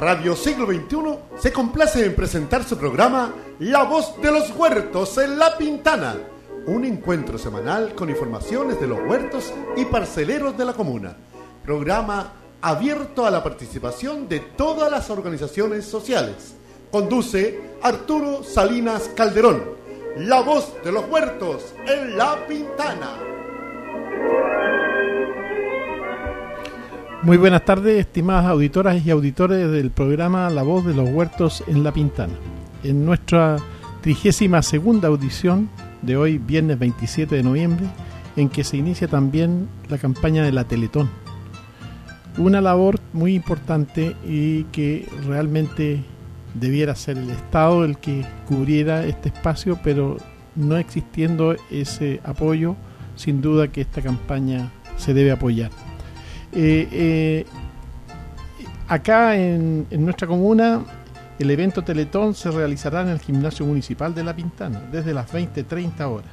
Radio Siglo XXI se complace en presentar su programa La Voz de los Huertos en La Pintana, un encuentro semanal con informaciones de los huertos y parceleros de la comuna. Programa abierto a la participación de todas las organizaciones sociales. Conduce Arturo Salinas Calderón. La Voz de los Huertos en La Pintana. Muy buenas tardes, estimadas auditoras y auditores del programa La Voz de los Huertos en La Pintana. En nuestra 32ª audición de hoy, viernes 27 de noviembre, en que se inicia también la campaña de la Teletón. Una labor muy importante y que realmente debiera ser el Estado el que cubriera este espacio, pero no existiendo ese apoyo, sin duda que esta campaña se debe apoyar. Acá en nuestra comuna el evento Teletón se realizará en el Gimnasio Municipal de La Pintana desde las 20:30 horas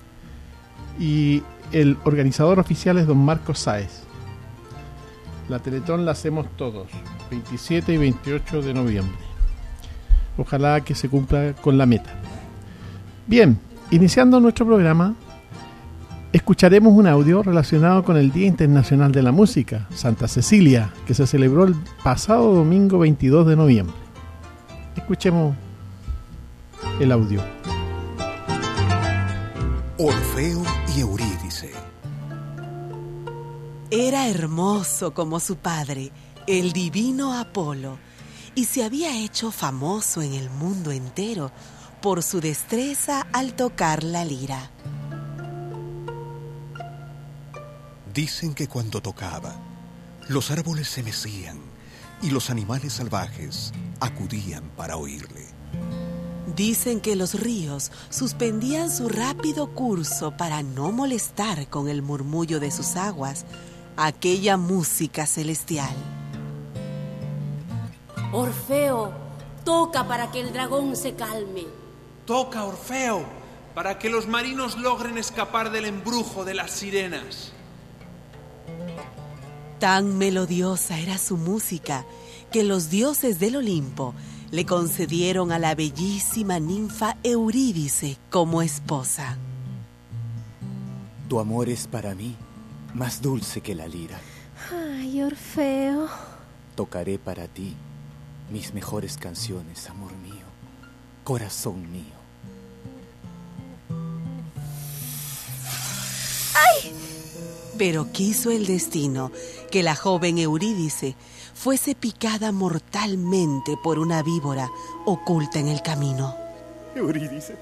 y el organizador oficial es don Marcos Sáez. La Teletón la hacemos todos 27 y 28 de noviembre. Ojalá que se cumpla con la meta. Bien, iniciando nuestro programa, escucharemos un audio relacionado con el Día Internacional de la Música, Santa Cecilia, que se celebró el pasado domingo 22 de noviembre. Escuchemos el audio. Orfeo y Eurídice. Era hermoso como su padre, el divino Apolo, y se había hecho famoso en el mundo entero por su destreza al tocar la lira. Dicen que cuando tocaba, los árboles se mecían y los animales salvajes acudían para oírle. Dicen que los ríos suspendían su rápido curso para no molestar con el murmullo de sus aguas aquella música celestial. Orfeo, toca para que el dragón se calme. Toca, Orfeo, para que los marinos logren escapar del embrujo de las sirenas. Tan melodiosa era su música que los dioses del Olimpo le concedieron a la bellísima ninfa Eurídice como esposa. Tu amor es para mí más dulce que la lira. Ay, Orfeo. Tocaré para ti mis mejores canciones, amor mío, corazón mío. ¡Ay! Pero quiso el destino que la joven Eurídice fuese picada mortalmente por una víbora oculta en el camino. Eurídice.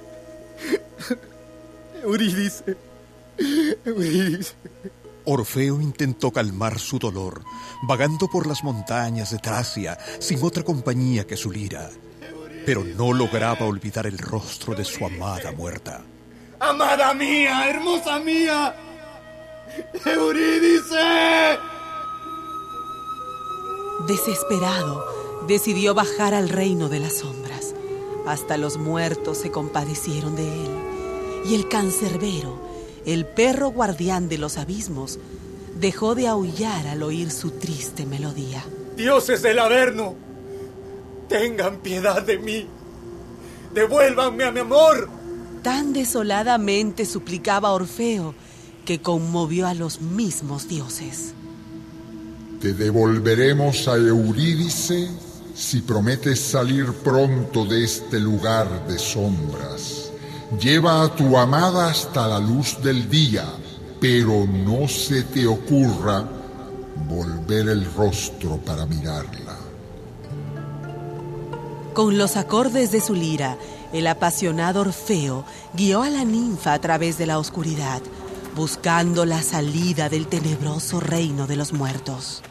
Eurídice. Eurídice. Orfeo intentó calmar su dolor, vagando por las montañas de Tracia sin otra compañía que su lira, pero no lograba olvidar el rostro de su amada muerta. ¡Amada mía, hermosa mía! ¡Eurídice! Desesperado, decidió bajar al reino de las sombras. Hasta los muertos se compadecieron de él, y el cancerbero, el perro guardián de los abismos, dejó de aullar al oír su triste melodía. Dioses del Averno, tengan piedad de mí. Devuélvanme a mi amor. Tan desoladamente suplicaba Orfeo que conmovió a los mismos dioses. Te devolveremos a Eurídice si prometes salir pronto de este lugar de sombras. Lleva a tu amada hasta la luz del día, pero no se te ocurra volver el rostro para mirarla. Con los acordes de su lira, el apasionado Orfeo guió a la ninfa a través de la oscuridad, buscando la salida del tenebroso reino de los muertos.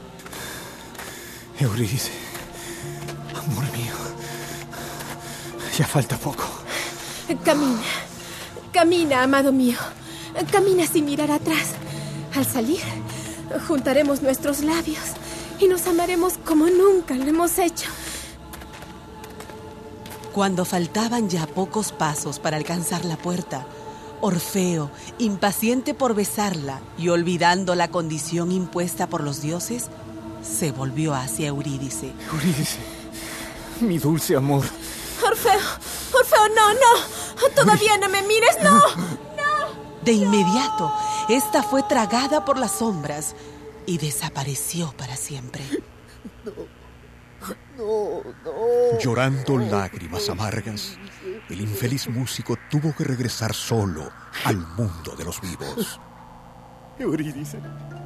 Eurídice, amor mío, ya falta poco. Camina, camina, amado mío. Camina sin mirar atrás. Al salir, juntaremos nuestros labios y nos amaremos como nunca lo hemos hecho. Cuando faltaban ya pocos pasos para alcanzar la puerta, Orfeo, impaciente por besarla y olvidando la condición impuesta por los dioses, Se volvió hacia Eurídice. Eurídice, mi dulce amor. Orfeo, no. Todavía no me mires, no. De inmediato, esta fue tragada por las sombras y desapareció para siempre. No. Llorando lágrimas amargas, el infeliz músico tuvo que regresar solo al mundo de los vivos. Eurídice.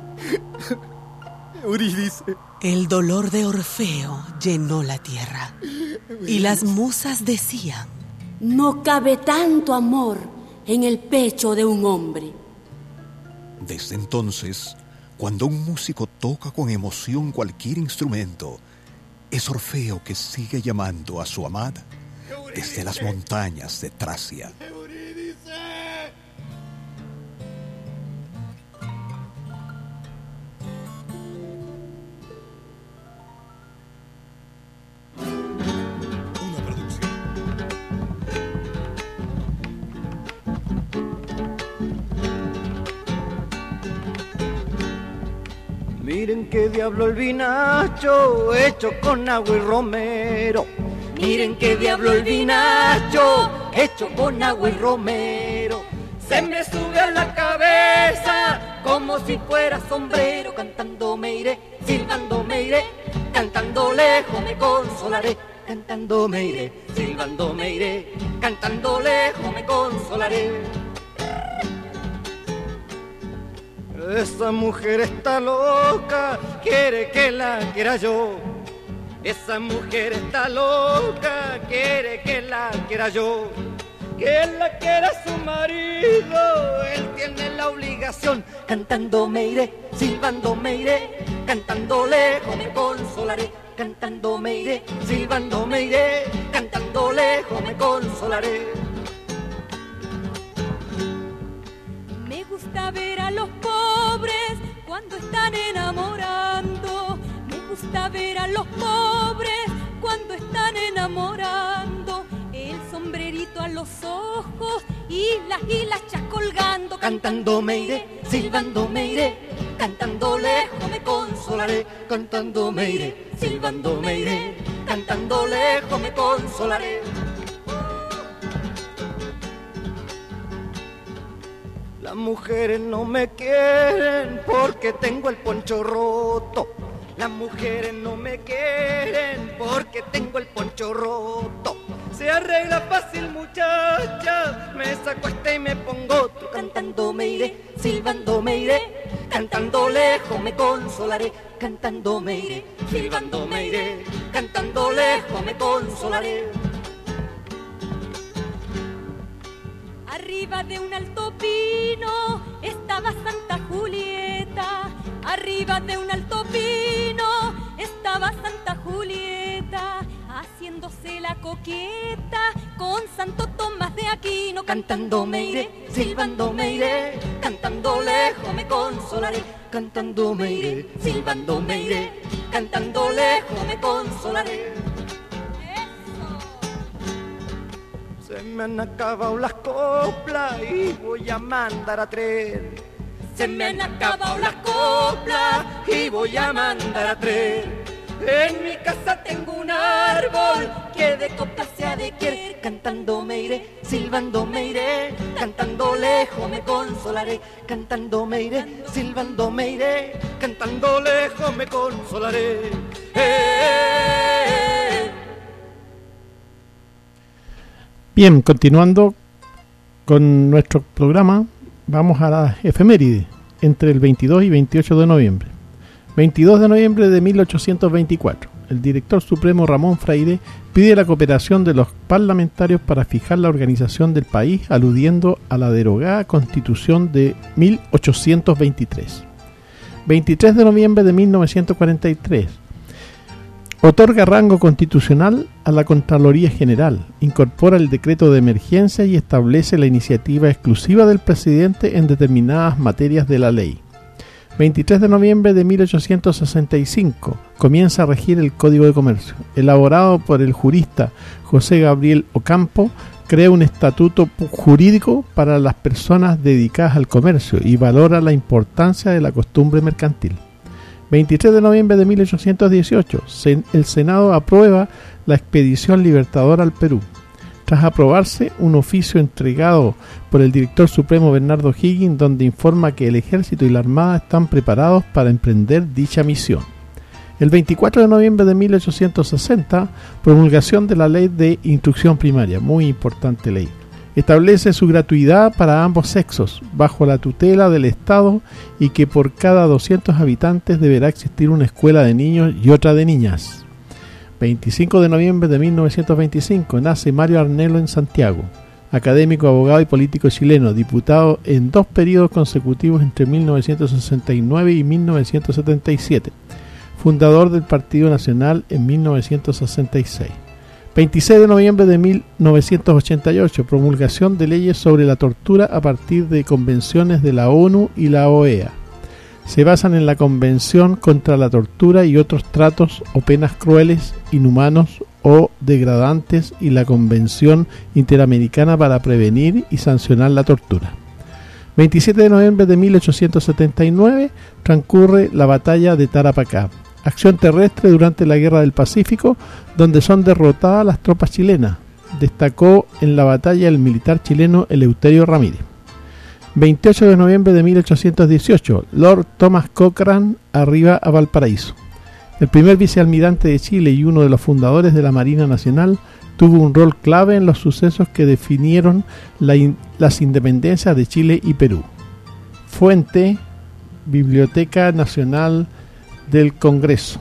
El dolor de Orfeo llenó la tierra y las musas decían: no cabe tanto amor en el pecho de un hombre. Desde entonces, cuando un músico toca con emoción cualquier instrumento, es Orfeo que sigue llamando a su amada desde las montañas de Tracia. Miren qué diablo el vinacho hecho con agua y romero. Miren qué diablo el vinacho hecho con agua y romero. Se me sube a la cabeza como si fuera sombrero. Cantando me iré, silbando me iré, cantando lejos me consolaré. Cantando me iré, silbando me iré, cantando lejos me consolaré. Esa mujer está loca, quiere que la quiera yo. Esa mujer está loca, quiere que la quiera yo. Que la quiera su marido, él tiene la obligación. Cantando me iré, silbando me iré, cantando lejos me consolaré. Cantando me iré, silbando me iré, cantando lejos me consolaré. Me gusta ver a los pobres cuando están enamorando. Me gusta ver a los pobres cuando están enamorando. El sombrerito a los ojos y las hilachas colgando. Cantando me iré, silbando me iré, cantando lejos me consolaré. Cantando me iré, silbando me iré, cantando lejos me consolaré. Las mujeres no me quieren porque tengo el poncho roto. Las mujeres no me quieren porque tengo el poncho roto. Se arregla fácil muchacha, me saco y me pongo otro. Cantando me iré, silbando me iré, cantando lejos me consolaré. Cantando me iré, silbando me iré, cantando lejos me consolaré. Arriba de un alto pino estaba Santa Julieta. Arriba de un alto pino estaba Santa Julieta, haciéndose la coqueta con Santo Tomás de Aquino. Cantando me iré, silbando me iré, cantando lejos me consolaré. Cantando me iré, silbando me iré, cantando lejos me consolaré. Se me han acabado las coplas y voy a mandar a traer. Se me han acabado las coplas y voy a mandar a traer. En mi casa tengo un árbol que de coplas se ha de querer. Cantando me iré, silbando me iré, cantando lejos me consolaré. Cantando me iré, silbando me iré, cantando lejos me consolaré. Bien, continuando con nuestro programa, vamos a la efeméride entre el 22 y 28 de noviembre. 22 de noviembre de 1824, el director supremo Ramón Freire pide la cooperación de los parlamentarios para fijar la organización del país, aludiendo a la derogada Constitución de 1823. 23 de noviembre de 1943, otorga rango constitucional a la Contraloría General, incorpora el decreto de emergencia y establece la iniciativa exclusiva del presidente en determinadas materias de la ley. 23 de noviembre de 1865 comienza a regir el Código de Comercio. Elaborado por el jurista José Gabriel Ocampo, crea un estatuto jurídico para las personas dedicadas al comercio y valora la importancia de la costumbre mercantil. 23 de noviembre de 1818, el Senado aprueba la expedición libertadora al Perú. Tras aprobarse, un oficio entregado por el director supremo Bernardo O'Higgins, donde informa que el ejército y la armada están preparados para emprender dicha misión. El 24 de noviembre de 1860, promulgación de la Ley de Instrucción Primaria, muy importante ley. Establece su gratuidad para ambos sexos, bajo la tutela del Estado, y que por cada 200 habitantes deberá existir una escuela de niños y otra de niñas. 25 de noviembre de 1925, nace Mario Arnelo en Santiago, académico, abogado y político chileno, diputado en 2 periodos consecutivos entre 1969 y 1977, fundador del Partido Nacional en 1966. 26 de noviembre de 1988, promulgación de leyes sobre la tortura a partir de convenciones de la ONU y la OEA. Se basan en la Convención contra la Tortura y otros tratos o penas crueles, inhumanos o degradantes y la Convención Interamericana para prevenir y sancionar la tortura. 27 de noviembre de 1879 transcurre la batalla de Tarapacá, acción terrestre durante la Guerra del Pacífico, donde son derrotadas las tropas chilenas. Destacó en la batalla el militar chileno Eleuterio Ramírez. 28 de noviembre de 1818, Lord Thomas Cochrane arriba a Valparaíso. El primer vicealmirante de Chile y uno de los fundadores de la Marina Nacional, tuvo un rol clave en los sucesos que definieron las independencias de Chile y Perú. Fuente: Biblioteca Nacional del Congreso.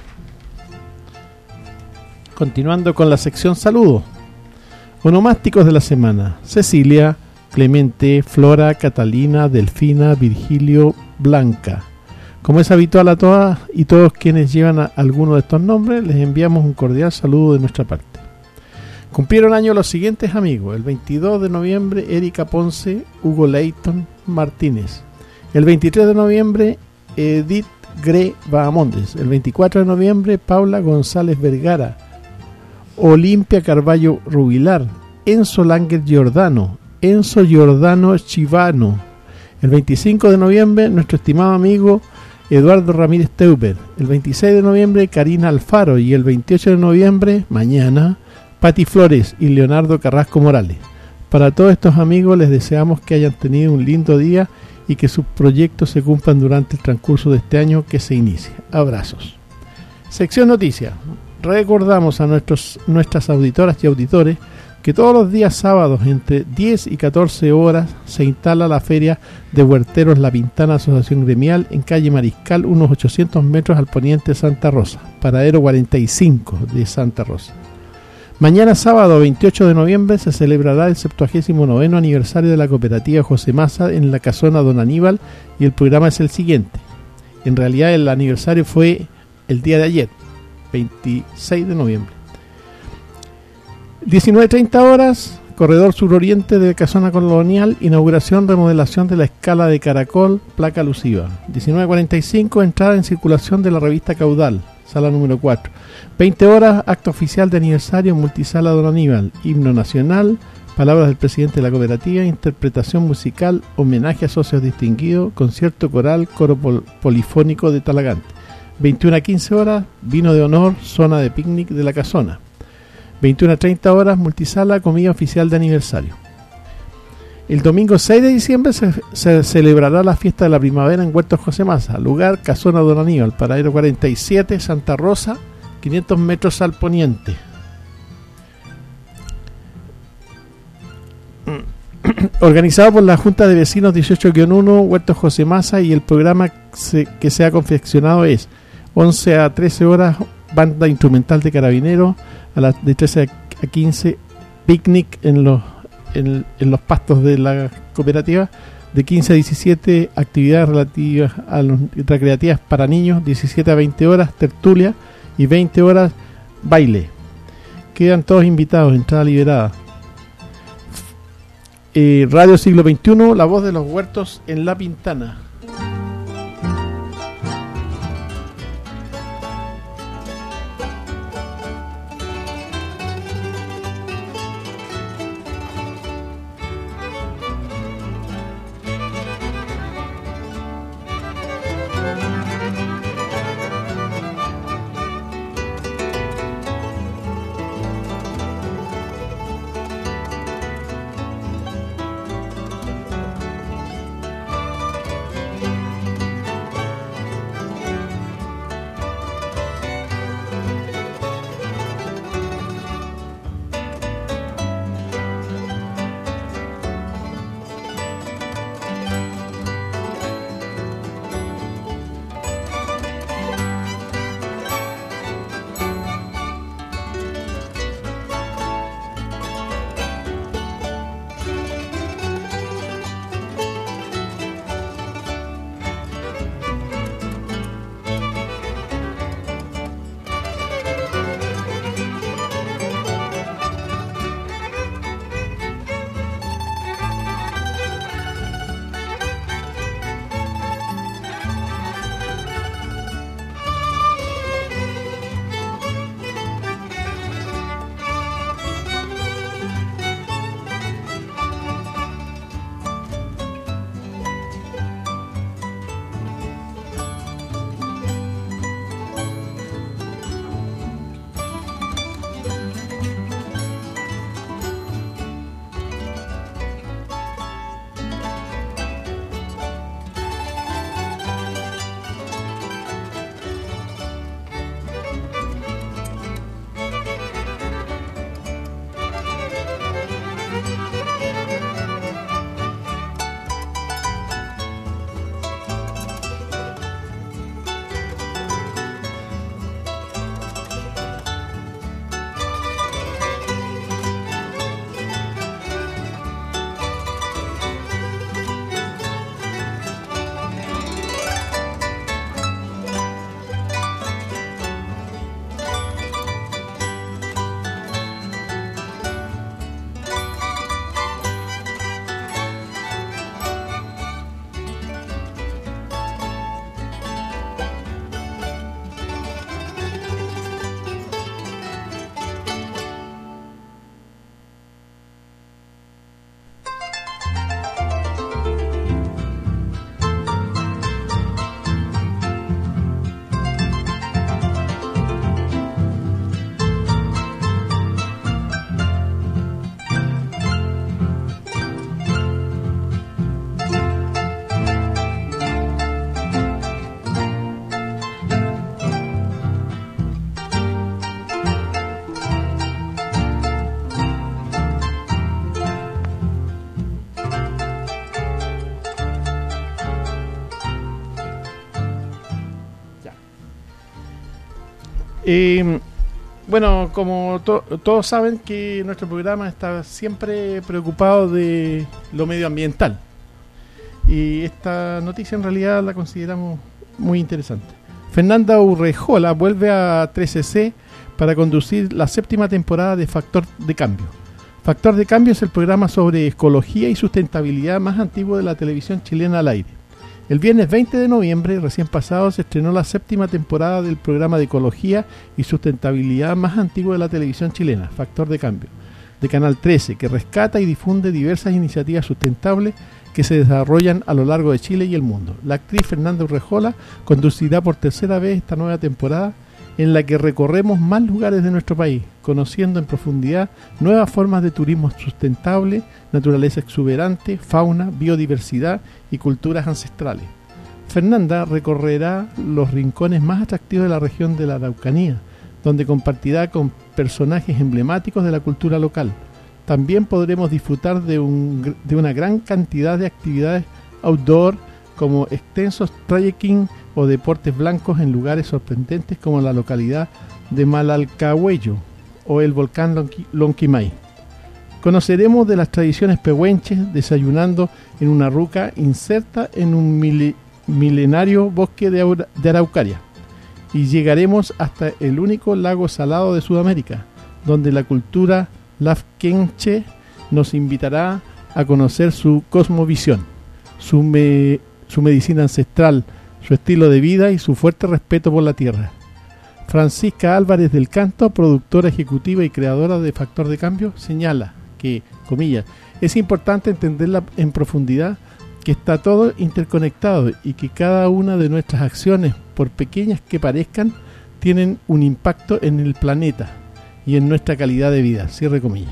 Continuando con la sección saludos. Onomásticos de la semana: Cecilia, Clemente, Flora, Catalina, Delfina, Virgilio, Blanca. Como es habitual a todas y todos quienes llevan alguno de estos nombres, les enviamos un cordial saludo de nuestra parte. Cumplieron año los siguientes amigos: el 22 de noviembre, Erika Ponce, Hugo Leighton Martínez. El 23 de noviembre, Edith Gre Bahamondes. El 24 de noviembre, Paula González Vergara, Olimpia Carballo Rubilar, Enzo Langer Giordano, Enzo Giordano Chivano. El 25 de noviembre, nuestro estimado amigo Eduardo Ramírez Teuber. El 26 de noviembre, Karina Alfaro. Y el 28 de noviembre, mañana, Pati Flores y Leonardo Carrasco Morales. Para todos estos amigos les deseamos que hayan tenido un lindo día y que sus proyectos se cumplan durante el transcurso de este año que se inicia. Abrazos. Sección Noticias. Recordamos a nuestras auditoras y auditores que todos los días sábados entre 10 y 14 horas se instala la Feria de Huerteros La Pintana Asociación Gremial en calle Mariscal, unos 800 metros al poniente de Santa Rosa, paradero 45 de Santa Rosa. Mañana sábado 28 de noviembre se celebrará el 79º aniversario de la cooperativa José Massa en la casona Don Aníbal, y el programa es el siguiente. En realidad el aniversario fue el día de ayer, 26 de noviembre. 19:30 horas, corredor suroriente de Casona Colonial, inauguración, remodelación de la escala de caracol, placa alusiva. 19:45, entrada en circulación de la revista Caudal, sala número 4. 20 horas, acto oficial de aniversario, multisala Don Aníbal, himno nacional, palabras del presidente de la cooperativa, interpretación musical, homenaje a socios distinguidos, concierto coral, coro polifónico de Talagante. 21:15 horas, vino de honor, zona de picnic de la casona. 21:30 horas, multisala, comida oficial de aniversario. El domingo 6 de diciembre se celebrará la fiesta de la primavera en Huertos José Massa, lugar Casona Don Aníbal, paradero 47, Santa Rosa, 500 metros al poniente. Organizado por la Junta de Vecinos 18-1 Huertos José Massa, y el programa que se ha confeccionado es 11 a 13 horas, banda instrumental de carabineros, de 13 a 15, picnic en los pastos de la cooperativa, de 15 a 17 actividades relativas a recreativas para niños, 17 a 20 horas tertulia y 20 horas baile. Quedan todos invitados, entrada liberada. Radio Siglo XXI, la voz de los huertos en La Pintana. Bueno, como todos saben que nuestro programa está siempre preocupado de lo medioambiental. Y esta noticia en realidad la consideramos muy interesante. Fernanda Urrejola vuelve a 13C para conducir la 7ª temporada de Factor de Cambio. Factor de Cambio es el programa sobre ecología y sustentabilidad más antiguo de la televisión chilena al aire. El viernes 20 de noviembre, recién pasado, se estrenó la 7ª temporada del programa de ecología y sustentabilidad más antiguo de la televisión chilena, Factor de Cambio, de Canal 13, que rescata y difunde diversas iniciativas sustentables que se desarrollan a lo largo de Chile y el mundo. La actriz Fernanda Urrejola conducirá por tercera vez esta nueva temporada en la que recorremos más lugares de nuestro país, conociendo en profundidad nuevas formas de turismo sustentable, naturaleza exuberante, fauna, biodiversidad y culturas ancestrales. Fernanda recorrerá los rincones más atractivos de la región de la Araucanía, donde compartirá con personajes emblemáticos de la cultura local. También podremos disfrutar de una gran cantidad de actividades outdoor, como extensos trekking o deportes blancos en lugares sorprendentes como la localidad de Malalcahuello o el volcán Lonquimay. Conoceremos de las tradiciones pehuenches desayunando en una ruca inserta en un milenario bosque de araucaria, y llegaremos hasta el único lago salado de Sudamérica, donde la cultura lafkenche nos invitará a conocer su cosmovisión, su medicina ancestral, su estilo de vida y su fuerte respeto por la tierra. Francisca Álvarez del Canto, productora ejecutiva y creadora de Factor de Cambio, señala que, comillas, es importante entenderla en profundidad, que está todo interconectado y que cada una de nuestras acciones, por pequeñas que parezcan, tienen un impacto en el planeta y en nuestra calidad de vida, cierre comillas.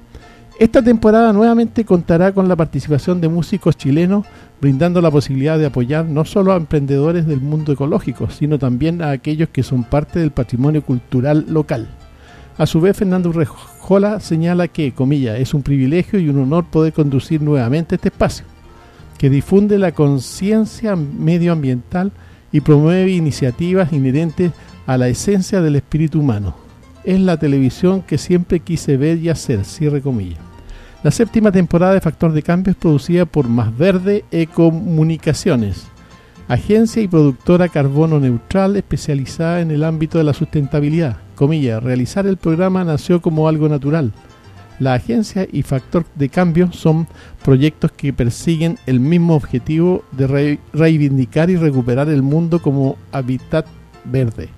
Esta temporada nuevamente contará con la participación de músicos chilenos, brindando la posibilidad de apoyar no solo a emprendedores del mundo ecológico, sino también a aquellos que son parte del patrimonio cultural local. A su vez, Fernando Urrejola señala que, comillas, es un privilegio y un honor poder conducir nuevamente este espacio, que difunde la conciencia medioambiental y promueve iniciativas inherentes a la esencia del espíritu humano. Es la televisión que siempre quise ver y hacer, cierre comillas. La 7ª temporada de Factor de Cambio es producida por Más Verde Ecomunicaciones, agencia y productora carbono neutral especializada en el ámbito de la sustentabilidad. Comillas, realizar el programa nació como algo natural. La agencia y Factor de Cambio son proyectos que persiguen el mismo objetivo de reivindicar y recuperar el mundo como hábitat verde.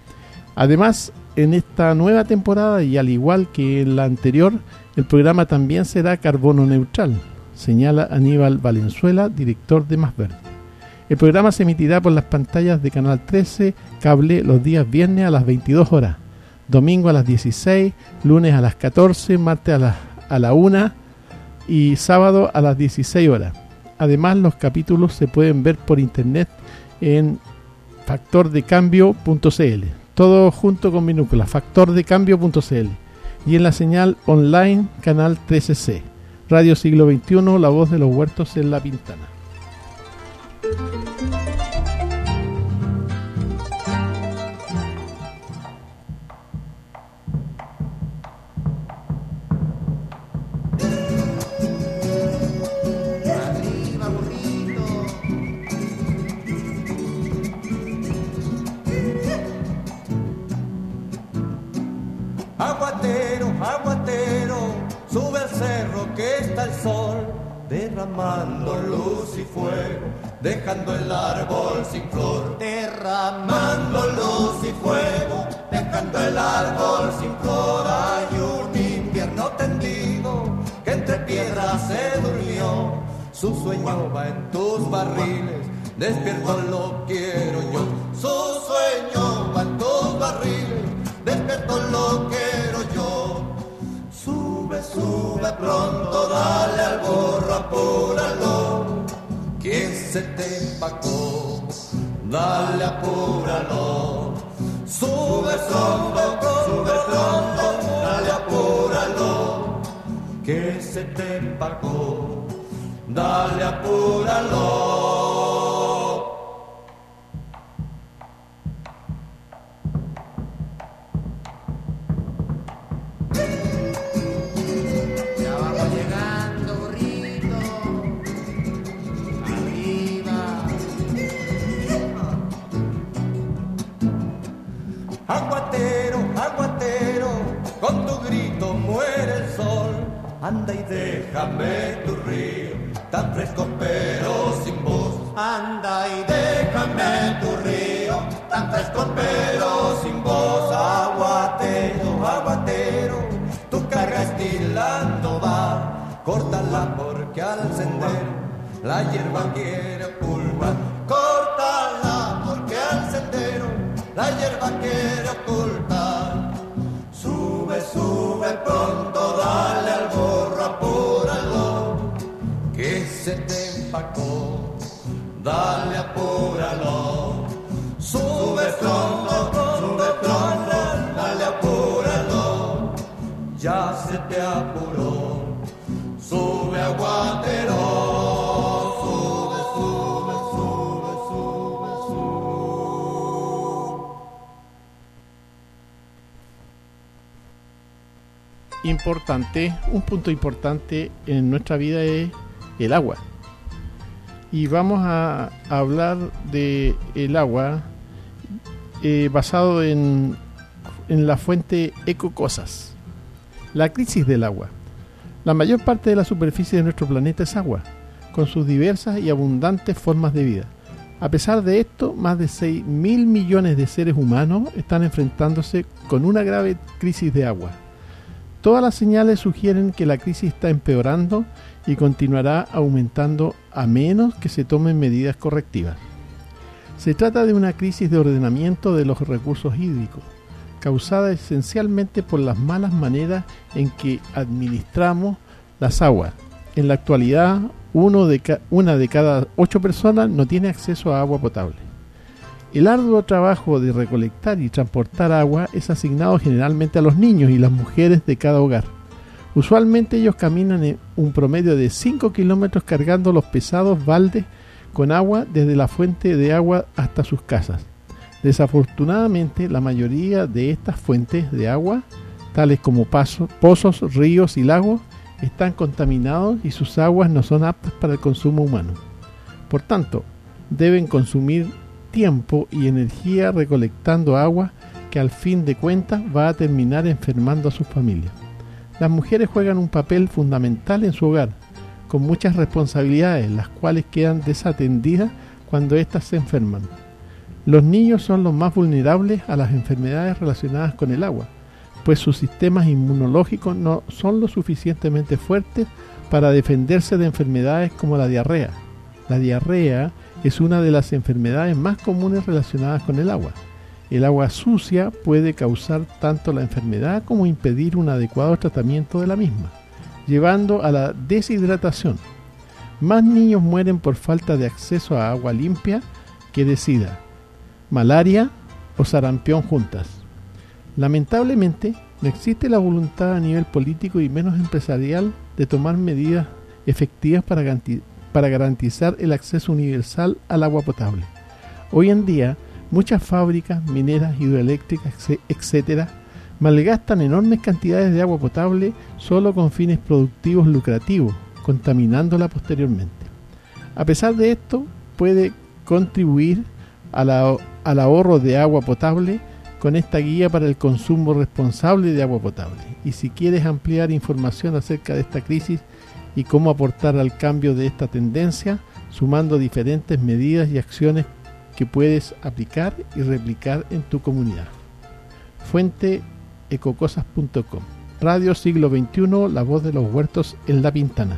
Además, en esta nueva temporada, y al igual que en la anterior, el programa también será carbono neutral, señala Aníbal Valenzuela, director de Más Verde. El programa se emitirá por las pantallas de Canal 13 Cable los días viernes a las 22 horas, domingo a las 16, lunes a las 14, martes a la 1 y sábado a las 16 horas. Además, los capítulos se pueden ver por internet en factordecambio.cl. Todo junto con minúsculas, factordecambio.cl, y en la señal online Canal 13C, Radio Siglo XXI, la voz de los huertos en La Pintana. Sube al cerro que está el sol, derramando luz y fuego, dejando el árbol sin flor. Derramando luz y fuego, dejando el árbol sin flor. Hay un invierno tendido que entre piedras se durmió. Su sueño va en tus barriles, despierto lo quiero yo. Su sueño va en tus barriles, despierto lo quiero yo. Sube pronto, dale al borro, apúralo. ¿Quién se te empacó? Dale, apúralo. Sube pronto, dale, apúralo. ¿Quién se te empacó? Dale, apúralo. Anda y déjame tu río, tan fresco pero sin voz. Anda y déjame tu río, tan fresco pero sin voz. Aguatero, aguatero, tu carga estilando va. Córtala porque al sendero la hierba quiere ocultar. Córtala porque al sendero la hierba quiere ocultar. Sube, sube pronto, dale al burro, apúralo, que se te empacó, dale, apúralo. Sube pronto, dale, apúralo, ya se te apuró. Sube, aguatero, sube, sube, sube, sube, sube. Importante, un punto importante en nuestra vida es el agua. Y vamos a hablar de el agua basado en la fuente Ecocosas. La crisis del agua. La mayor parte de la superficie de nuestro planeta es agua, con sus diversas y abundantes formas de vida. A pesar de esto, más de 6.000 millones de seres humanos están enfrentándose con una grave crisis de agua. Todas las señales sugieren que la crisis está empeorando y continuará aumentando a menos que se tomen medidas correctivas. Se trata de una crisis de ordenamiento de los recursos hídricos, causada esencialmente por las malas maneras en que administramos las aguas. En la actualidad, una de cada 8 personas no tiene acceso a agua potable. El arduo trabajo de recolectar y transportar agua es asignado generalmente a los niños y las mujeres de cada hogar. Usualmente ellos caminan en un promedio de 5 kilómetros cargando los pesados baldes con agua desde la fuente de agua hasta sus casas. Desafortunadamente, la mayoría de estas fuentes de agua, tales como pozos, ríos y lagos, están contaminados y sus aguas no son aptas para el consumo humano. Por tanto, deben consumir tiempo y energía recolectando agua que al fin de cuentas va a terminar enfermando a sus familias. Las mujeres juegan un papel fundamental en su hogar, con muchas responsabilidades, las cuales quedan desatendidas cuando éstas se enferman. Los niños son los más vulnerables a las enfermedades relacionadas con el agua, pues sus sistemas inmunológicos no son lo suficientemente fuertes para defenderse de enfermedades como la diarrea. La diarrea es una de las enfermedades más comunes relacionadas con el agua. El agua sucia puede causar tanto la enfermedad como impedir un adecuado tratamiento de la misma, llevando a la deshidratación. Más niños mueren por falta de acceso a agua limpia que de sida, malaria o sarampión juntas. Lamentablemente, no existe la voluntad a nivel político y menos empresarial de tomar medidas efectivas para garantizar el acceso universal al agua potable. Hoy en día, muchas fábricas, mineras, hidroeléctricas, etc., malgastan enormes cantidades de agua potable solo con fines productivos lucrativos, contaminándola posteriormente. A pesar de esto, puede contribuir al ahorro de agua potable con esta guía para el consumo responsable de agua potable. Y si quieres ampliar información acerca de esta crisis y cómo aportar al cambio de esta tendencia, sumando diferentes medidas y acciones que puedes aplicar y replicar en tu comunidad. Fuente ecocosas.com. Radio Siglo XXI, la voz de los huertos en La Pintana.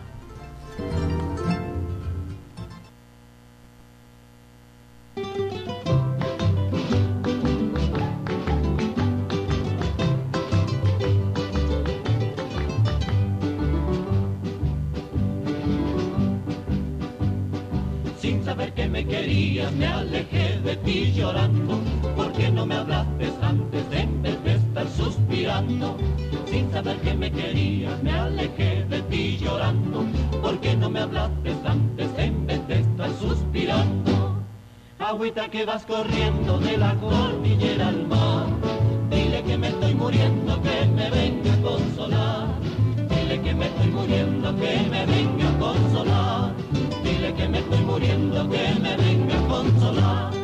Sin saber que me querías, me alejé de ti llorando. ¿Por qué no me hablaste antes en vez de estar suspirando? Sin saber que me querías, me alejé de ti llorando. ¿Por qué no me hablaste antes en vez de estar suspirando? Agüita que vas corriendo de la cordillera al mar, dile que me estoy muriendo, que me venga a consolar. Dile que me estoy muriendo, que me venga a consolar. Dile que me estoy muriendo, que me venga a consolar.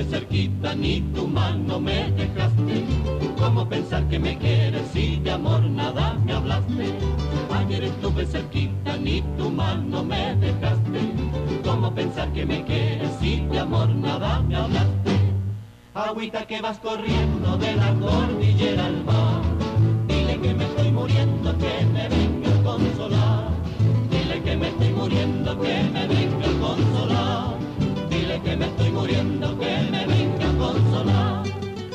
cerquita ni tu mano me dejaste. ¿Cómo pensar que me quieres si de amor nada me hablaste? Ayer estuve cerquita ni tu mano me dejaste. ¿Cómo pensar que me quieres si de amor nada me hablaste? Agüita que vas corriendo de la cordillera al mar, dile que me estoy muriendo, que me venga a consolar. Dile que me estoy muriendo, que me venga a consolar. Dile que me estoy muriendo, que me venga a consolar.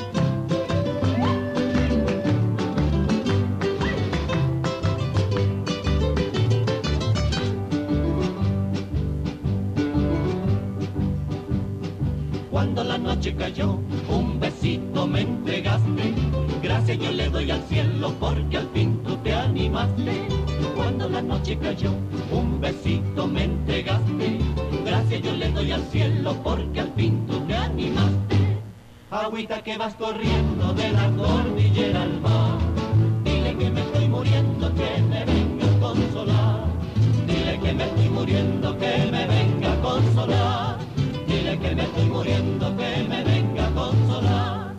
Cuando la noche cayó, un besito me entregaste. Gracias yo le doy al cielo porque al fin tú te animaste. Cuando la noche cayó, un besito me entregaste. Gracias yo le doy al cielo porque al fin tú te animaste. Agüita que vas corriendo de la cordillera al mar, dile que me estoy muriendo, que me venga a consolar. Dile que me estoy muriendo, que me venga a consolar. Dile que me estoy muriendo, que me venga a consolar.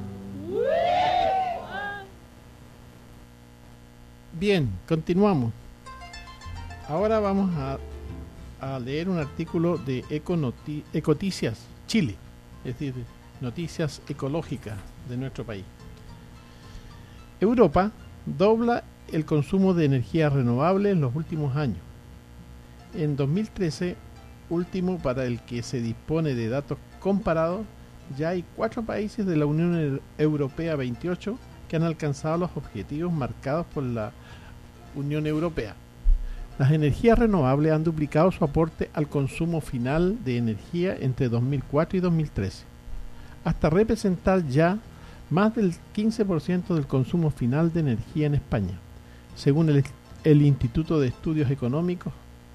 Bien, continuamos. Ahora vamos a leer un artículo de Ecoticias Chile, es decir, noticias ecológicas de nuestro país. Europa dobla el consumo de energía renovable en los últimos años. En 2013, último para el que se dispone de datos comparados, ya hay 4 países de la Unión Europea 28 que han alcanzado los objetivos marcados por la Unión Europea. Las energías renovables han duplicado su aporte al consumo final de energía entre 2004 y 2013, hasta representar ya más del 15% del consumo final de energía en España, según el Instituto de Estudios Económicos.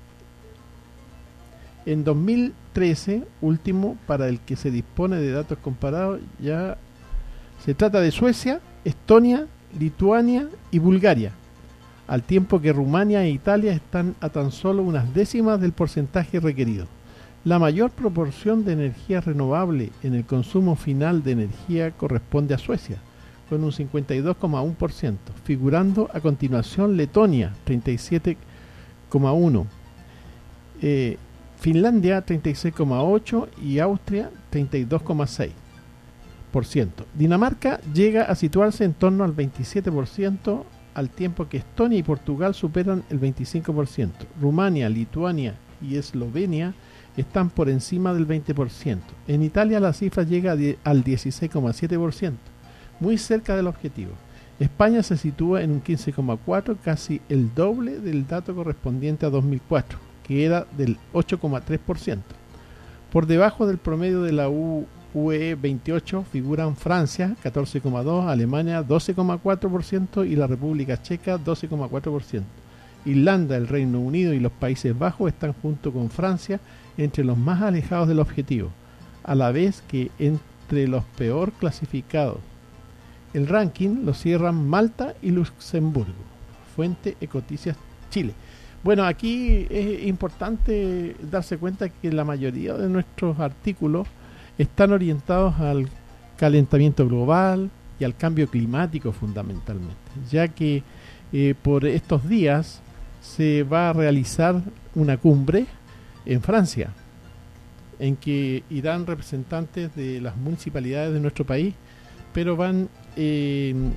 En 2013, último para el que se dispone de datos comparados, ya se trata de Suecia, Estonia, Lituania y Bulgaria, al tiempo que Rumania e Italia están a tan solo unas décimas del porcentaje requerido. La mayor proporción de energía renovable en el consumo final de energía corresponde a Suecia, con un 52,1%, figurando a continuación Letonia, 37,1%, Finlandia, 36,8% y Austria, 32,6%. Dinamarca llega a situarse en torno al 27%, al tiempo que Estonia y Portugal superan el 25%. Rumania, Lituania y Eslovenia están por encima del 20%. En Italia la cifra llega al 16,7%, muy cerca del objetivo. España se sitúa en un 15,4%, casi el doble del dato correspondiente a 2004, que era del 8,3%. Por debajo del promedio de la UE 28 figuran Francia, 14,2%, Alemania, 12,4% y la República Checa, 12,4%. Irlanda, el Reino Unido y los Países Bajos están junto con Francia entre los más alejados del objetivo, a la vez que entre los peor clasificados. El ranking lo cierran Malta y Luxemburgo. Fuente Ecoticias Chile. Bueno, aquí es importante darse cuenta que la mayoría de nuestros artículos están orientados al calentamiento global y al cambio climático fundamentalmente, ya que por estos días se va a realizar una cumbre en Francia, en que irán representantes de las municipalidades de nuestro país, pero van en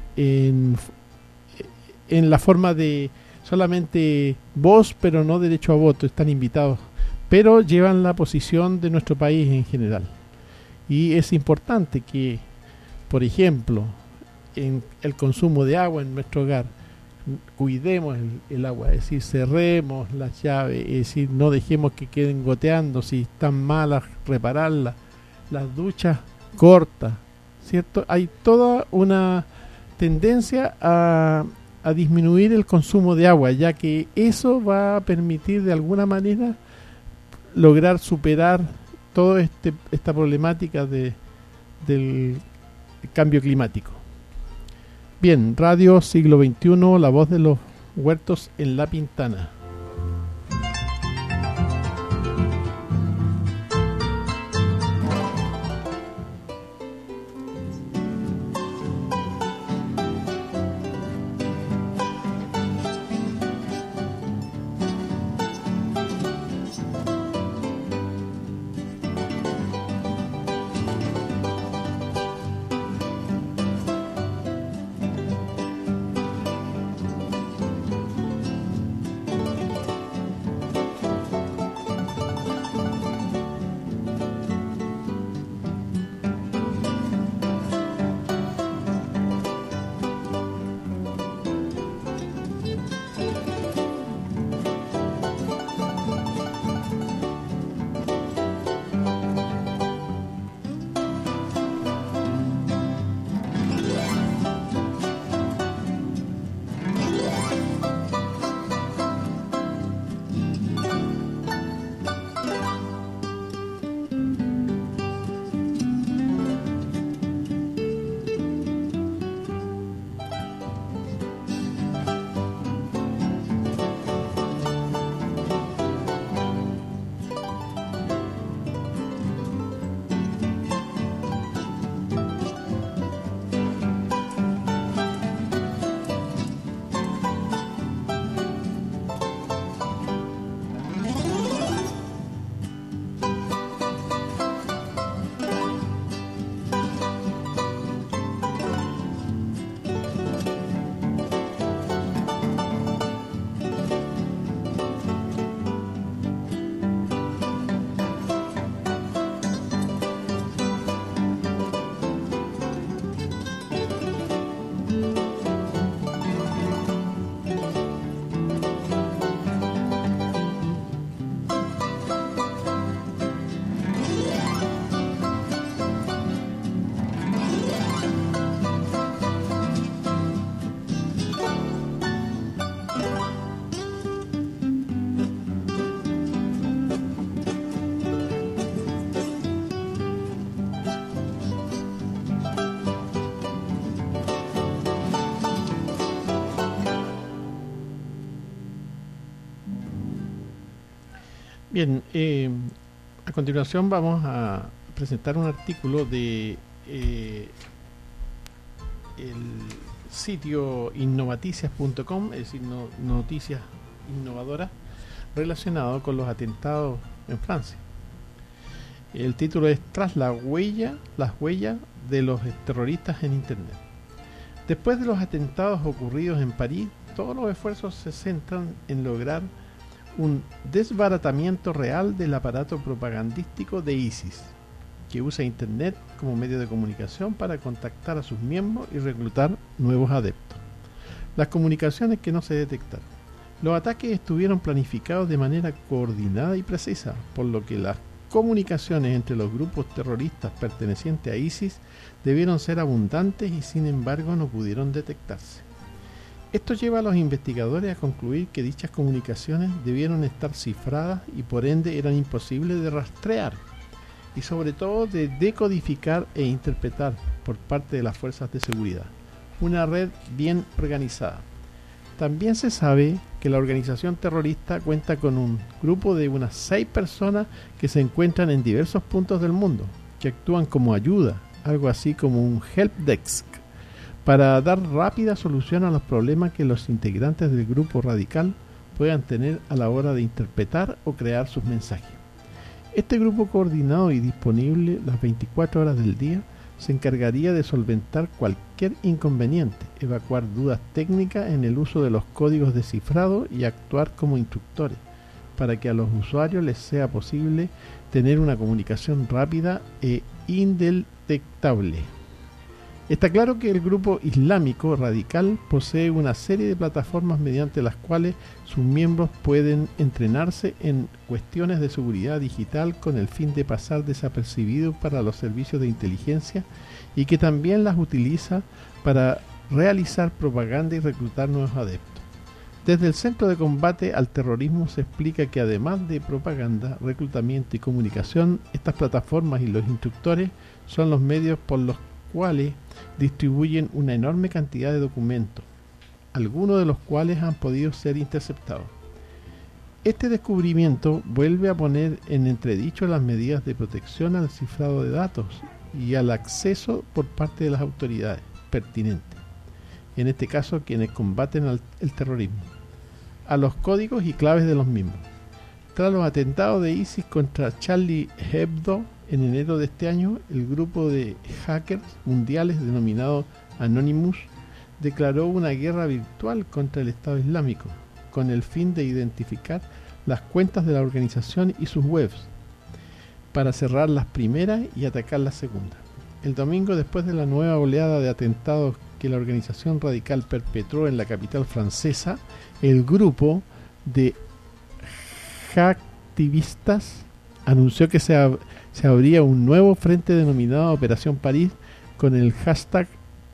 la forma de solamente voz, pero no derecho a voto, están invitados, pero llevan la posición de nuestro país en general. Y es importante que, por ejemplo, en el consumo de agua en nuestro hogar, cuidemos el agua, es decir, cerremos las llaves, es decir, no dejemos que queden goteando, si están malas, repararlas, las duchas cortas, ¿cierto? Hay toda una tendencia a disminuir el consumo de agua, ya que eso va a permitir de alguna manera lograr superar toda esta problemática del cambio climático. Bien, Radio Siglo XXI, la voz de los huertos en La Pintana. Bien, a continuación vamos a presentar un artículo de el sitio innovaticias.com, es decir, noticias innovadoras relacionado con los atentados en Francia. El título es Tras las huellas de los terroristas en Internet. Después de los atentados ocurridos en París, todos los esfuerzos se centran en lograr un desbaratamiento real del aparato propagandístico de ISIS, que usa Internet como medio de comunicación para contactar a sus miembros y reclutar nuevos adeptos. Las comunicaciones que no se detectaron. Los ataques estuvieron planificados de manera coordinada y precisa, por lo que las comunicaciones entre los grupos terroristas pertenecientes a ISIS debieron ser abundantes y sin embargo no pudieron detectarse. Esto lleva a los investigadores a concluir que dichas comunicaciones debieron estar cifradas y por ende eran imposibles de rastrear y sobre todo de decodificar e interpretar por parte de las fuerzas de seguridad. Una red bien organizada. También se sabe que la organización terrorista cuenta con un grupo de unas 6 personas que se encuentran en diversos puntos del mundo, que actúan como ayuda, algo así como un help desk, para dar rápida solución a los problemas que los integrantes del grupo radical puedan tener a la hora de interpretar o crear sus mensajes. Este grupo coordinado y disponible las 24 horas del día se encargaría de solventar cualquier inconveniente, evacuar dudas técnicas en el uso de los códigos de cifrado y actuar como instructores, para que a los usuarios les sea posible tener una comunicación rápida e indetectable. Está claro que el grupo islámico radical posee una serie de plataformas mediante las cuales sus miembros pueden entrenarse en cuestiones de seguridad digital con el fin de pasar desapercibidos para los servicios de inteligencia y que también las utiliza para realizar propaganda y reclutar nuevos adeptos. Desde el Centro de Combate al Terrorismo se explica que además de propaganda, reclutamiento y comunicación, estas plataformas y los instructores son los medios por los cuales distribuyen una enorme cantidad de documentos, algunos de los cuales han podido ser interceptados. Este descubrimiento vuelve a poner en entredicho las medidas de protección al cifrado de datos y al acceso por parte de las autoridades pertinentes, en este caso quienes combaten el terrorismo, a los códigos y claves de los mismos. Tras los atentados de ISIS contra Charlie Hebdo en enero de este año, el grupo de hackers mundiales denominado Anonymous declaró una guerra virtual contra el Estado Islámico, con el fin de identificar las cuentas de la organización y sus webs, para cerrar las primeras y atacar las segundas. El domingo, después de la nueva oleada de atentados que la organización radical perpetró en la capital francesa, el grupo de hacktivistas anunció que se abría un nuevo frente denominado Operación París con el hashtag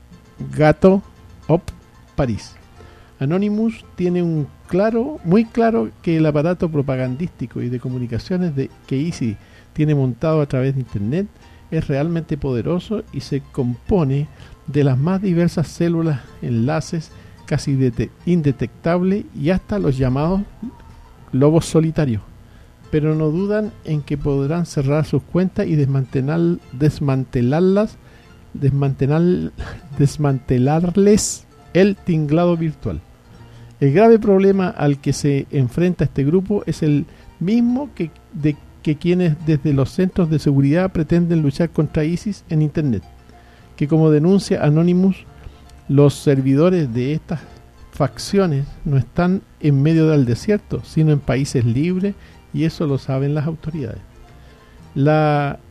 #GatoOpParis. Anonymous tiene muy claro que el aparato propagandístico y de comunicaciones que ISIS tiene montado a través de Internet es realmente poderoso y se compone de las más diversas células, enlaces casi indetectables y hasta los llamados lobos solitarios, pero no dudan en que podrán cerrar sus cuentas y desmantelarles el tinglado virtual. El grave problema al que se enfrenta este grupo es el mismo que quienes desde los centros de seguridad pretenden luchar contra ISIS en Internet, que como denuncia Anonymous, los servidores de estas facciones no están en medio del desierto, sino en países libres, y eso lo saben las autoridades. La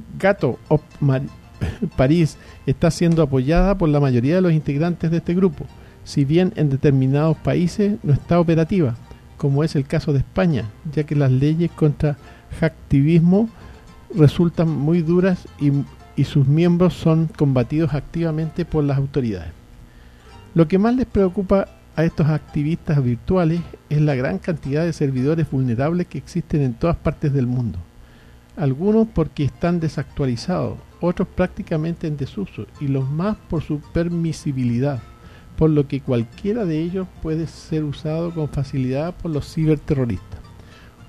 GatoOpParis está siendo apoyada por la mayoría de los integrantes de este grupo, si bien en determinados países no está operativa, como es el caso de España, ya que las leyes contra hacktivismo resultan muy duras y sus miembros son combatidos activamente por las autoridades. Lo que más les preocupa a estos activistas virtuales es la gran cantidad de servidores vulnerables que existen en todas partes del mundo. Algunos porque están desactualizados, otros prácticamente en desuso y los más por su permisibilidad, por lo que cualquiera de ellos puede ser usado con facilidad por los ciberterroristas.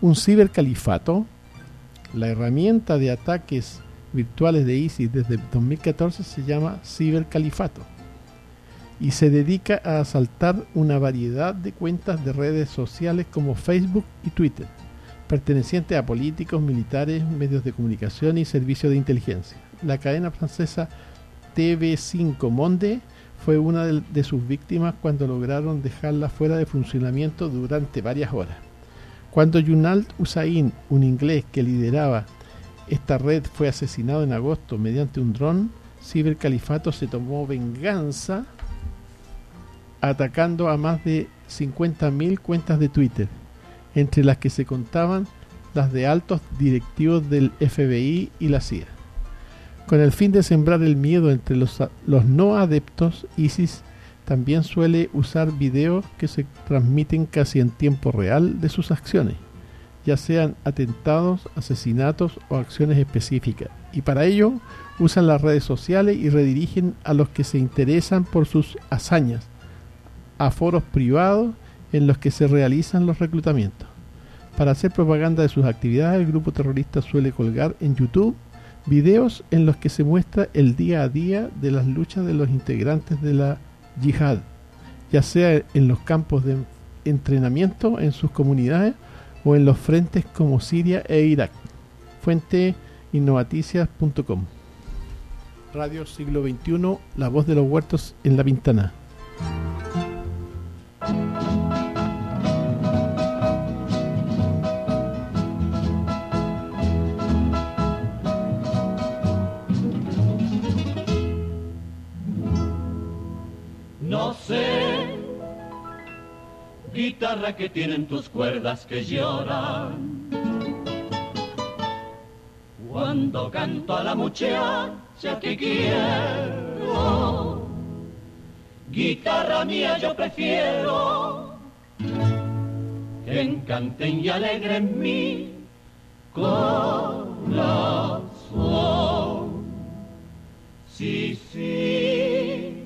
un cibercalifato. La herramienta de ataques virtuales de ISIS desde 2014 se llama cibercalifato y se dedica a asaltar una variedad de cuentas de redes sociales como Facebook y Twitter, pertenecientes a políticos, militares, medios de comunicación y servicios de inteligencia. La cadena francesa TV5 Monde fue una de sus víctimas cuando lograron dejarla fuera de funcionamiento durante varias horas. Cuando Yunald Hussain, un inglés que lideraba esta red, fue asesinado en agosto mediante un dron, Cibercalifato se tomó venganza atacando a más de 50.000 cuentas de Twitter, entre las que se contaban las de altos directivos del FBI y la CIA. Con el fin de sembrar el miedo entre los no adeptos, ISIS también suele usar videos que se transmiten casi en tiempo real de sus acciones, ya sean atentados, asesinatos o acciones específicas, y para ello usan las redes sociales y redirigen a los que se interesan por sus hazañas a foros privados en los que se realizan los reclutamientos. Para hacer propaganda de sus actividades, el grupo terrorista suele colgar en YouTube videos en los que se muestra el día a día de las luchas de los integrantes de la yihad, ya sea en los campos de entrenamiento en sus comunidades o en los frentes como Siria e Irak. Fuente innovaticias.com. Radio Siglo XXI, la voz de los huertos en La Pintana. No sé, guitarra que tienen tus cuerdas que lloran, cuando canto a la muchacha que quiero. Guitarra mía, yo prefiero que encanten y alegren mi corazón. Sí, sí,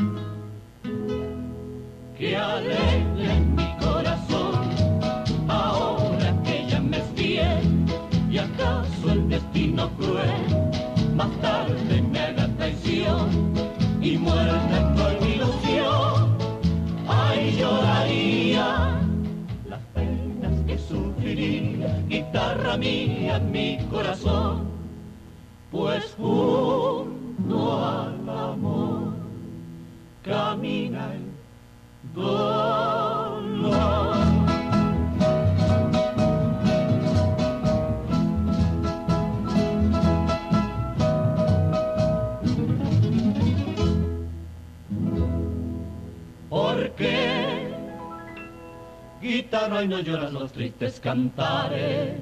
que alegren mi corazón, ahora que ya me es bien, y acaso el destino cruel más tarde me haga traición y muerta en toda mi ilusión. Ay, lloraría las penas que sufriría, guitarra mía, mi corazón, pues junto al amor camina el dolor. Porque guitarra y no lloras los tristes cantares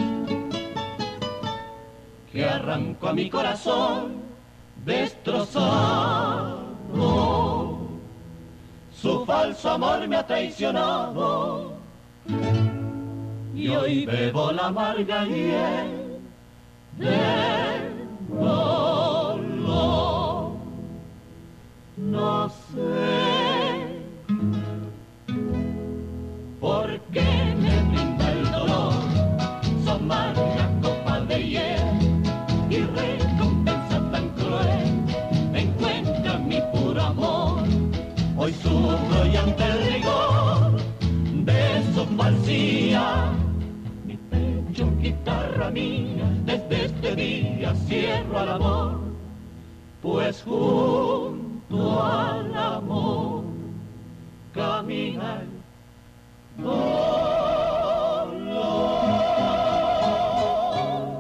que arrancó a mi corazón destrozado. Su falso amor me ha traicionado y hoy bebo la amarga hiel del dolor. No sé por qué me brinda el dolor su amarga copa de hiel y recompensa tan cruel me encuentra mi puro amor. Hoy sufro y ante el rigor de su falsía, mi pecho, guitarra mía, desde este día cierro al amor, pues junto al amor camina el dolor.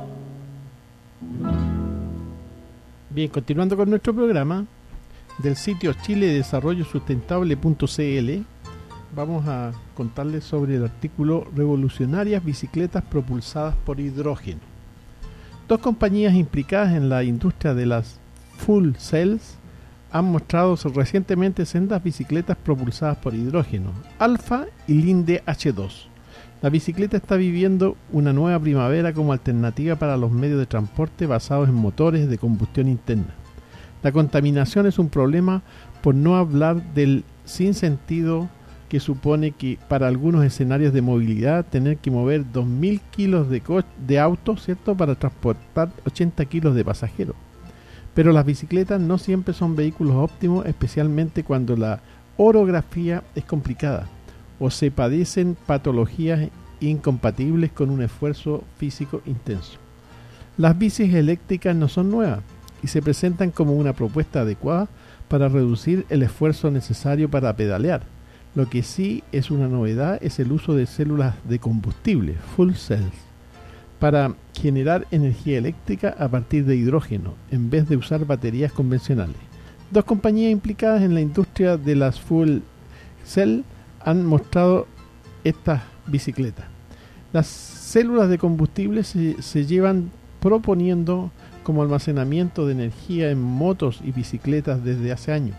Bien, continuando con nuestro programa, del sitio chiledesarrollosustentable.cl vamos a contarles sobre el artículo Revolucionarias bicicletas propulsadas por hidrógeno. Dos compañías implicadas en la industria de las fuel cells han mostrado recientemente sendas bicicletas propulsadas por hidrógeno, Alfa y Linde H2. La bicicleta está viviendo una nueva primavera como alternativa para los medios de transporte basados en motores de combustión interna. La contaminación es un problema, por no hablar del sinsentido que supone que para algunos escenarios de movilidad tener que mover 2.000 kilos de auto, ¿cierto?, para transportar 80 kilos de pasajeros. Pero las bicicletas no siempre son vehículos óptimos, especialmente cuando la orografía es complicada o se padecen patologías incompatibles con un esfuerzo físico intenso. Las bicis eléctricas no son nuevas y se presentan como una propuesta adecuada para reducir el esfuerzo necesario para pedalear. Lo que sí es una novedad es el uso de células de combustible, fuel cells, para generar energía eléctrica a partir de hidrógeno, en vez de usar baterías convencionales. Dos compañías implicadas en la industria de las fuel cell han mostrado estas bicicletas. Las células de combustible se llevan proponiendo como almacenamiento de energía en motos y bicicletas desde hace años.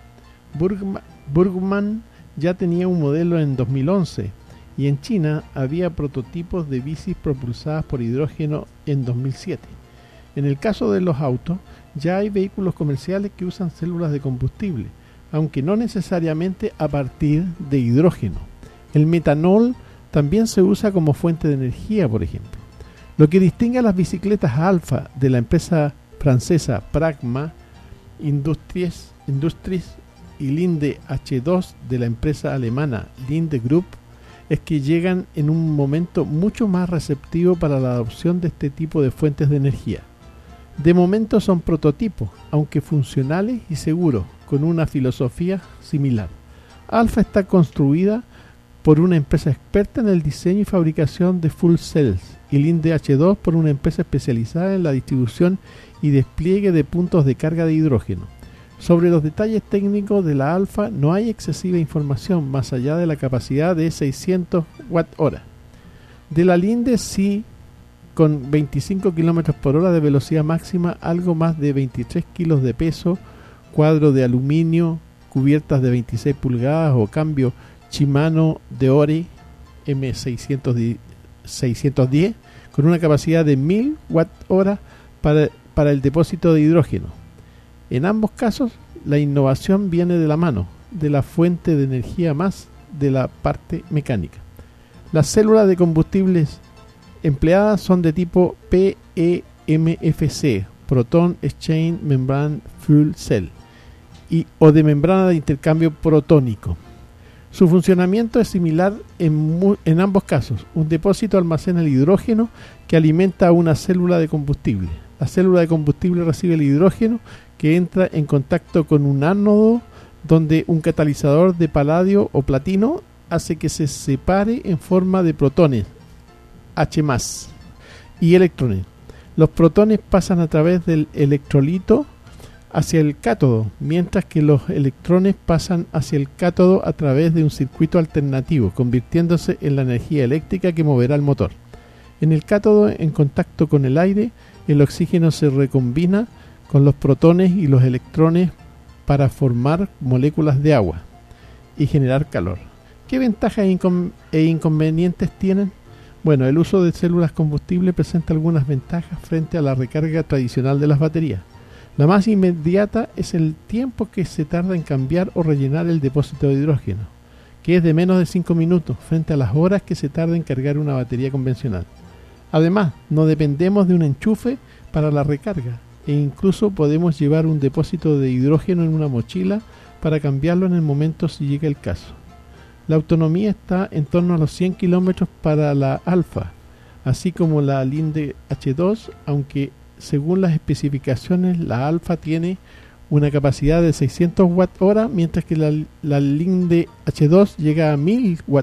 Burgman ya tenía un modelo en 2011 y en China había prototipos de bicis propulsadas por hidrógeno en 2007. En el caso de los autos, ya hay vehículos comerciales que usan células de combustible, aunque no necesariamente a partir de hidrógeno. El metanol también se usa como fuente de energía, por ejemplo. Lo que distingue a las bicicletas Alfa de la empresa francesa Pragma Industries y Linde H2 de la empresa alemana Linde Group es que llegan en un momento mucho más receptivo para la adopción de este tipo de fuentes de energía. De momento son prototipos, aunque funcionales y seguros, con una filosofía similar. Alfa está construida por una empresa experta en el diseño y fabricación de fuel cells y Linde H2 por una empresa especializada en la distribución y despliegue de puntos de carga de hidrógeno. Sobre los detalles técnicos de la Alfa no hay excesiva información más allá de la capacidad de 600 Wh. De la Linde sí, con 25 km por hora de velocidad máxima, algo más de 23 kilos de peso, cuadro de aluminio, cubiertas de 26 pulgadas o cambio Shimano Deore M610 con una capacidad de 1000 Wh para el depósito de hidrógeno. En ambos casos, la innovación viene de la mano de la fuente de energía más de la parte mecánica. Las células de combustibles empleadas son de tipo PEMFC, Proton Exchange Membrane Fuel Cell, o de membrana de intercambio protónico. Su funcionamiento es similar en ambos casos. Un depósito almacena el hidrógeno que alimenta a una célula de combustible. La célula de combustible recibe el hidrógeno que entra en contacto con un ánodo donde un catalizador de paladio o platino hace que se separe en forma de protones H+, y electrones. Los protones pasan a través del electrolito hacia el cátodo, mientras que los electrones pasan hacia el cátodo a través de un circuito alternativo, convirtiéndose en la energía eléctrica que moverá el motor. En el cátodo, en contacto con el aire, el oxígeno se recombina con los protones y los electrones para formar moléculas de agua y generar calor. ¿Qué ventajas e inconvenientes tienen? Bueno, el uso de células combustible presenta algunas ventajas frente a la recarga tradicional de las baterías. La más inmediata es el tiempo que se tarda en cambiar o rellenar el depósito de hidrógeno, que es de menos de 5 minutos frente a las horas que se tarda en cargar una batería convencional. Además, no dependemos de un enchufe para la recarga e incluso podemos llevar un depósito de hidrógeno en una mochila para cambiarlo en el momento si llega el caso. La autonomía está en torno a los 100 kilómetros para la Alfa, así como la Linde H2, aunque según las especificaciones la Alfa tiene una capacidad de 600 Wh, mientras que la Linde H2 llega a 1000 Wh.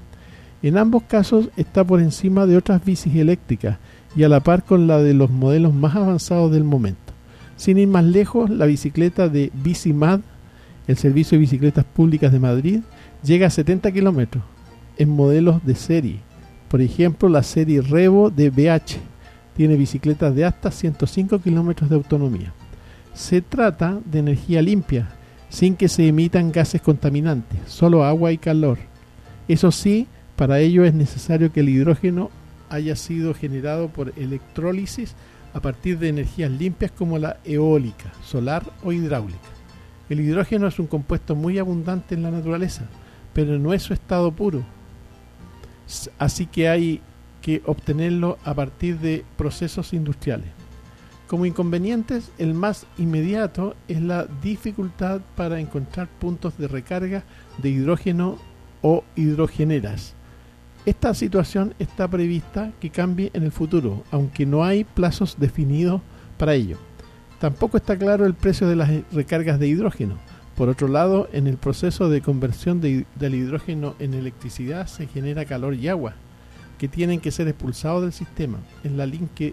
En ambos casos está por encima de otras bicis eléctricas y a la par con la de los modelos más avanzados del momento. Sin ir más lejos, la bicicleta de Bicimad, el servicio de bicicletas públicas de Madrid, llega a 70 kilómetros en modelos de serie. Por ejemplo, la serie Revo de BH tiene bicicletas de hasta 105 kilómetros de autonomía. Se trata de energía limpia, sin que se emitan gases contaminantes, solo agua y calor. Eso sí, para ello es necesario que el hidrógeno haya sido generado por electrólisis a partir de energías limpias como la eólica, solar o hidráulica. El hidrógeno es un compuesto muy abundante en la naturaleza, pero no es su estado puro. Así que hay que obtenerlo a partir de procesos industriales. Como inconvenientes, el más inmediato es la dificultad para encontrar puntos de recarga de hidrógeno o hidrogeneras. Esta situación está prevista que cambie en el futuro, aunque no hay plazos definidos para ello. Tampoco está claro el precio de las recargas de hidrógeno. Por otro lado, en el proceso de conversión del hidrógeno en electricidad se genera calor y agua, que tienen que ser expulsados del sistema. En la linde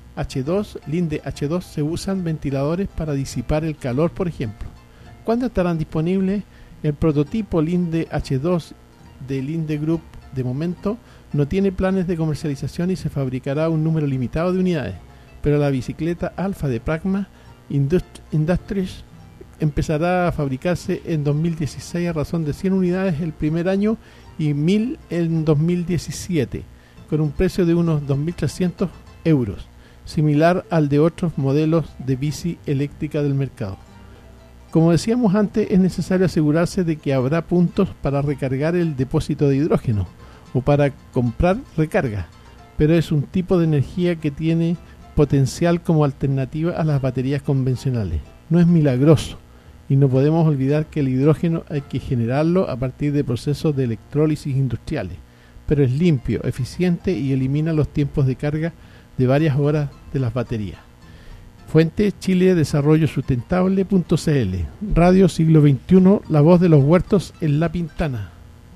H2 se usan ventiladores para disipar el calor, por ejemplo. ¿Cuándo estarán disponibles? El prototipo Linde H2 de Linde Group de momento no tiene planes de comercialización y se fabricará un número limitado de unidades, pero la bicicleta Alfa de Pragma Industries empezará a fabricarse en 2016 a razón de 100 unidades el primer año y 1000 en 2017, con un precio de unos 2.300 euros, similar al de otros modelos de bici eléctrica del mercado. Como decíamos antes, es necesario asegurarse de que habrá puntos para recargar el depósito de hidrógeno o para comprar recarga, pero es un tipo de energía que tiene potencial como alternativa a las baterías convencionales. No es milagroso y no podemos olvidar que el hidrógeno hay que generarlo a partir de procesos de electrólisis industriales, pero es limpio, eficiente y elimina los tiempos de carga de varias horas de las baterías. Fuente Chile Desarrollo Sustentable.cl. Radio Siglo XXI, la voz de los huertos en La Pintana.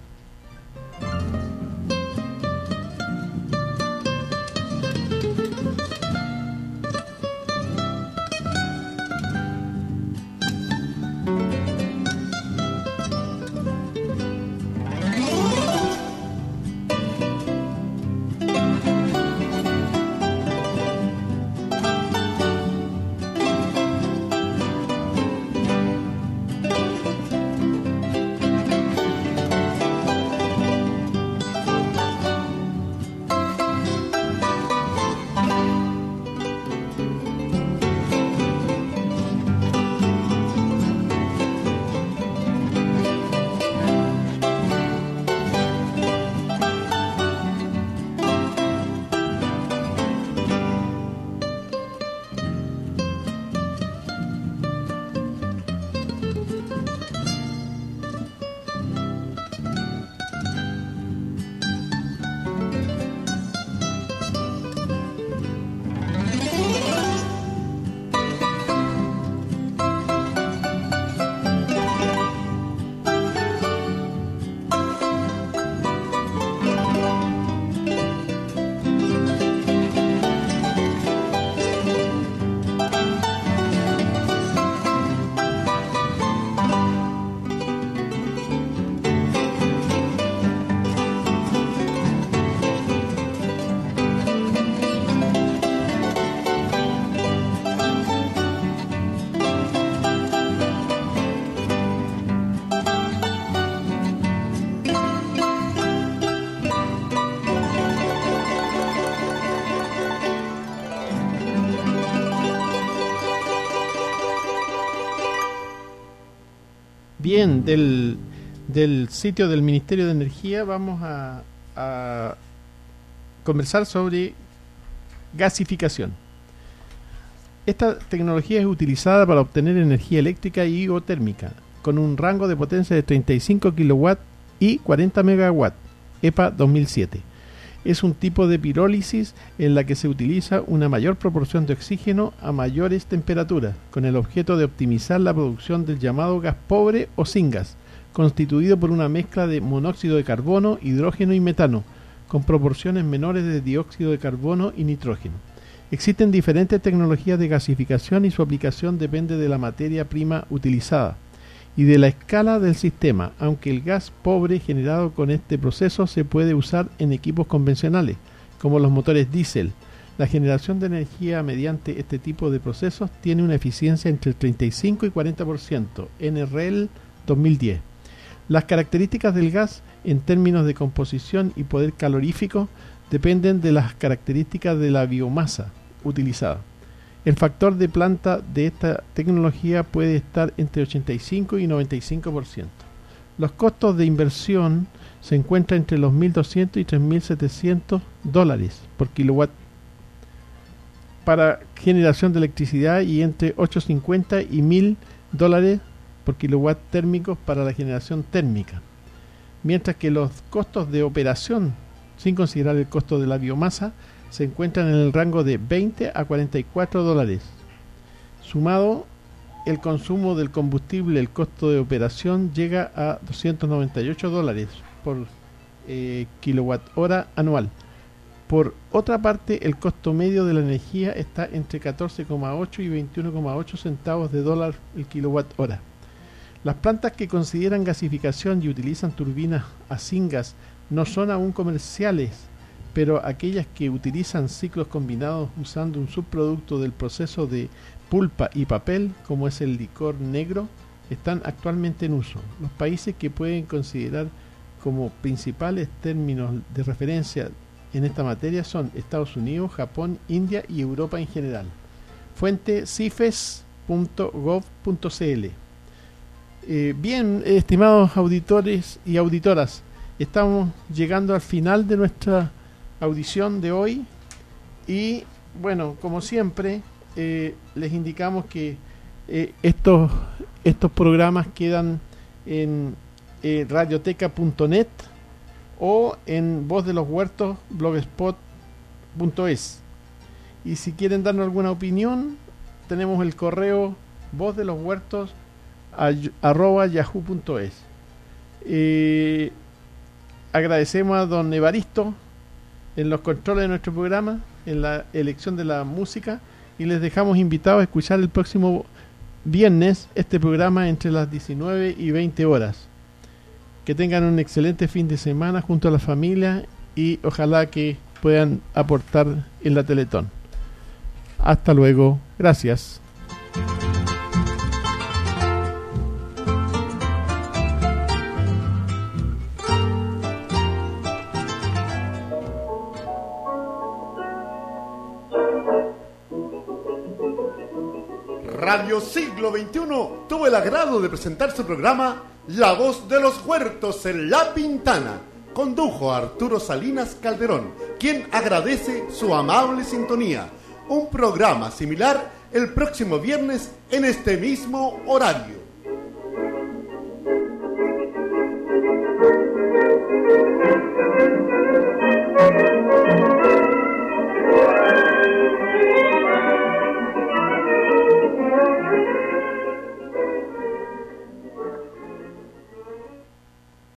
Bien, del sitio del Ministerio de Energía vamos a conversar sobre gasificación. Esta tecnología es utilizada para obtener energía eléctrica y o térmica, con un rango de potencia de 35 kW y 40 MW, EPA 2007. Es un tipo de pirólisis en la que se utiliza una mayor proporción de oxígeno a mayores temperaturas, con el objeto de optimizar la producción del llamado gas pobre o syngas, constituido por una mezcla de monóxido de carbono, hidrógeno y metano, con proporciones menores de dióxido de carbono y nitrógeno. Existen diferentes tecnologías de gasificación y su aplicación depende de la materia prima utilizada y de la escala del sistema, aunque el gas pobre generado con este proceso se puede usar en equipos convencionales, como los motores diésel. La generación de energía mediante este tipo de procesos tiene una eficiencia entre el 35 y 40%, NREL 2010. Las características del gas en términos de composición y poder calorífico dependen de las características de la biomasa utilizada. El factor de planta de esta tecnología puede estar entre 85 y 95%. Los costos de inversión se encuentran entre los $1.200 y $3.700 por kilowatt para generación de electricidad y entre $850 y $1.000 por kilowatt térmicos para la generación térmica, mientras que los costos de operación, sin considerar el costo de la biomasa, se encuentran en el rango de $20 a $44. Sumado el consumo del combustible, el costo de operación llega a $298 por kilowatt hora anual. Por otra parte, el costo medio de la energía está entre 14,8 y 21,8 centavos de dólar el kilowatt hora. Las plantas que consideran gasificación y utilizan turbinas a syngas no son aún comerciales, pero aquellas que utilizan ciclos combinados usando un subproducto del proceso de pulpa y papel, como es el licor negro, están actualmente en uso. Los países que pueden considerar como principales términos de referencia en esta materia son Estados Unidos, Japón, India y Europa en general. Fuente cifes.gov.cl. Bien, estimados auditores y auditoras, estamos llegando al final de nuestra audición de hoy y bueno, como siempre les indicamos que estos programas quedan en radioteca.net o en Voz de los Huertos blogspot.es, y si quieren darnos alguna opinión tenemos el correo vozdeloshuertos@yahoo.es. Agradecemos a don Evaristo en los controles de nuestro programa, en la elección de la música, y les dejamos invitados a escuchar el próximo viernes este programa entre las 19 y 20 horas. Que tengan un excelente fin de semana junto a la familia y ojalá que puedan aportar en la Teletón. Hasta luego. Gracias. Radio Siglo XXI tuvo el agrado de presentar su programa La Voz de los Huertos en La Pintana. Condujo a Arturo Salinas Calderón, quien agradece su amable sintonía. Un programa similar el próximo viernes en este mismo horario.